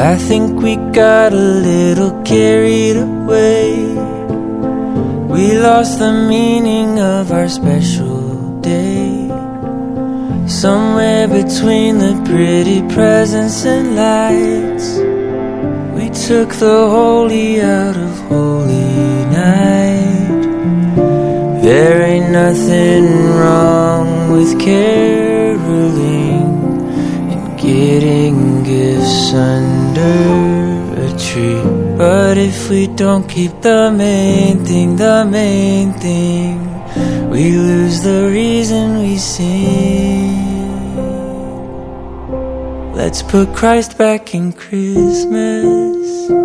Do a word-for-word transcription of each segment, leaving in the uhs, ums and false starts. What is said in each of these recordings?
I think we got a little carried away. We lost the meaning of our special day. Somewhere between the pretty presents and lights, we took the holy out of holy night. There ain't nothing wrong with caroling and getting gifts under a tree, but if we don't keep the main thing, the main thing, we lose the reason we sing. Let's put Christ back in Christmas.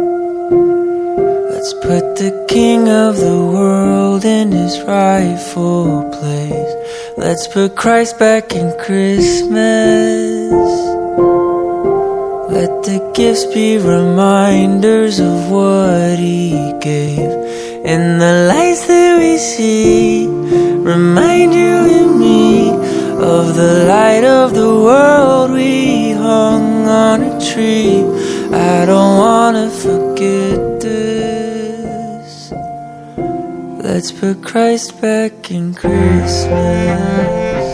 Let's put the King of the world in his rightful place. Let's put Christ back in Christmas. Let the gifts be reminders of what he gave, and the lights that we see remind you and me of the light of the world we hung on a tree. I don't wanna forget this. Let's put Christ back in Christmas.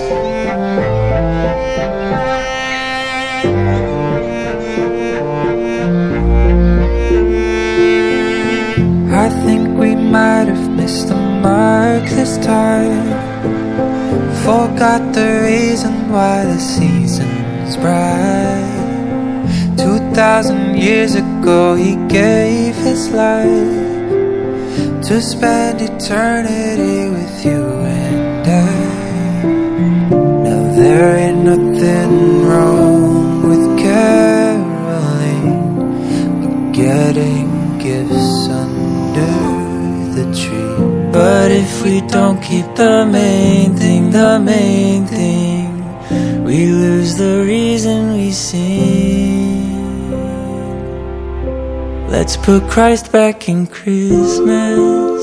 I think we might have missed the mark this time. Forgot the reason why the season's bright. Two thousand years ago he gave his life to spend eternity with you and I. Now there ain't nothing wrong with caroling or getting gifts under the tree, but if we don't keep the main thing, the main thing, we lose the reason we sing. Let's put Christ back in Christmas.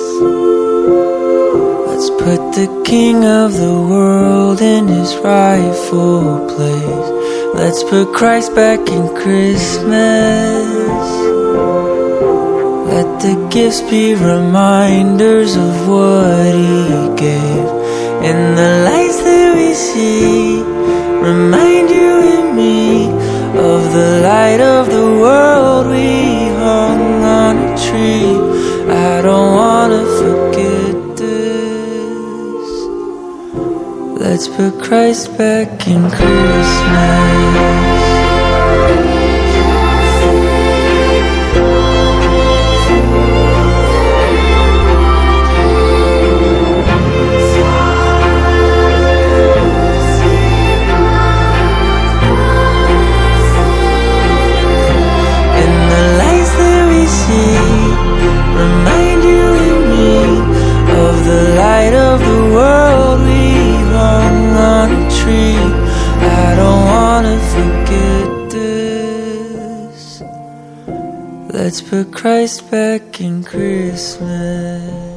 Let's put the King of the world in his rightful place. Let's put Christ back in Christmas. Let the gifts be reminders of what he gave, and the lights that we see remind you and me of the light of the world we hung on a tree. I don't wanna forget this. Let's put Christ back in Christmas. Remind you and me of the light of the world we hung on a tree. I don't wanna forget this. Let's put Christ back in Christmas.